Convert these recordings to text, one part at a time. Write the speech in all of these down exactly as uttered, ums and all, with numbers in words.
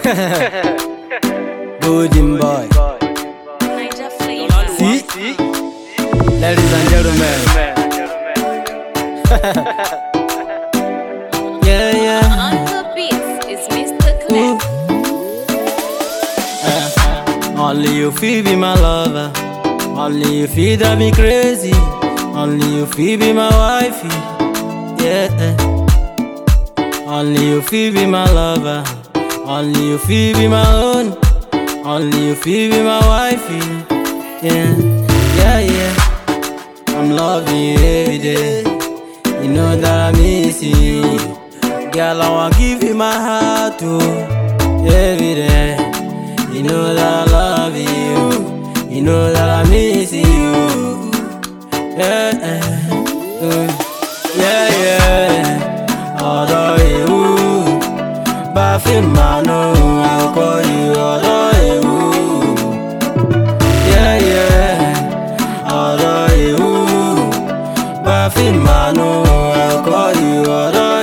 Golden boy. Niger flavor. See? Ladies and gentlemen. Yeah, yeah. On the beats is Mister Clef. Uh, only you feel be my lover. Only you feel drive me crazy. Only you feel be my wifey. Yeah. Only you feel be my lover. Only you feel be my own. Only you feel be my wifey. Yeah, yeah, yeah. I'm loving you every day. You know that I miss you. Girl, I wanna give you my heart too. Every day. You know that I love you. You know that I miss you. Yeah, yeah, yeah, yeah. Although you, but I feel my no, I'll call you. Although you, yeah, yeah. Although you, but I feel my no, I'll call you. Although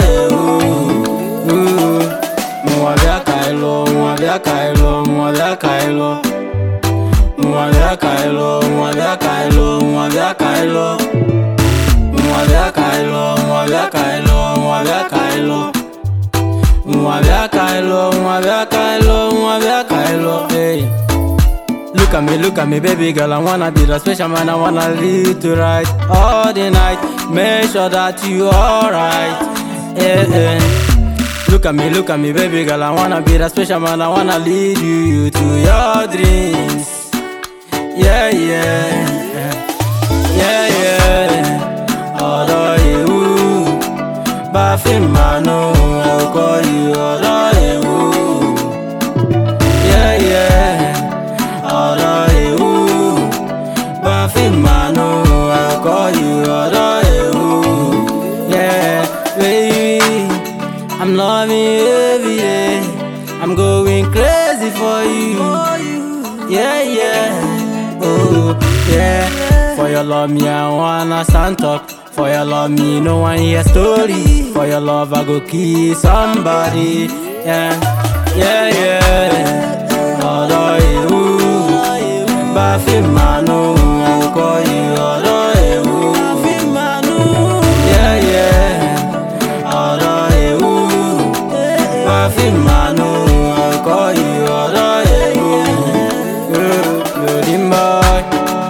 you, Mwabia Kailo, Mwabia Kailo, Mwabia Kailo. Mwabia Kailo, Mwabia Kailo, Mwabia Kailo. Mwabia Kailo, Mwabia Kailo, Mwabia Kailo. Mwabia Kailo, Mwabia Kailo, Mwabia Kailo. Hey. Look at me, look at me, baby girl. I wanna be the special man. I wanna live to right all the night. Make sure that you alright. Yeah, yeah. Look at me, look at me, baby girl. I wanna be the special man. I wanna lead you to your dreams. Yeah, yeah, yeah, yeah. Although you, but I feel my no, I'll call you. Although you, yeah, yeah. Although you, but I feel my no, I'll call you. Although you, yeah, baby, I'm loving you every day. I'm going crazy for you. Yeah, yeah. Oh, yeah. For your love, me, I wanna stand talk. For your love, me, no one hear story. For your love, I go kiss somebody. Yeah, yeah, yeah. Although you, but I feel my no, I'll call you. Although you, yeah, yeah. Although you, but I feel my no, I'll call you. Although you, Golden boy.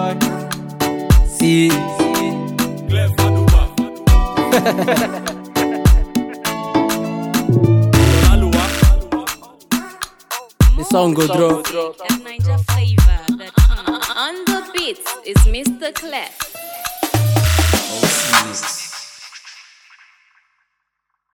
See. The song go drop. Niger flavor. On the beats is Mister Clef.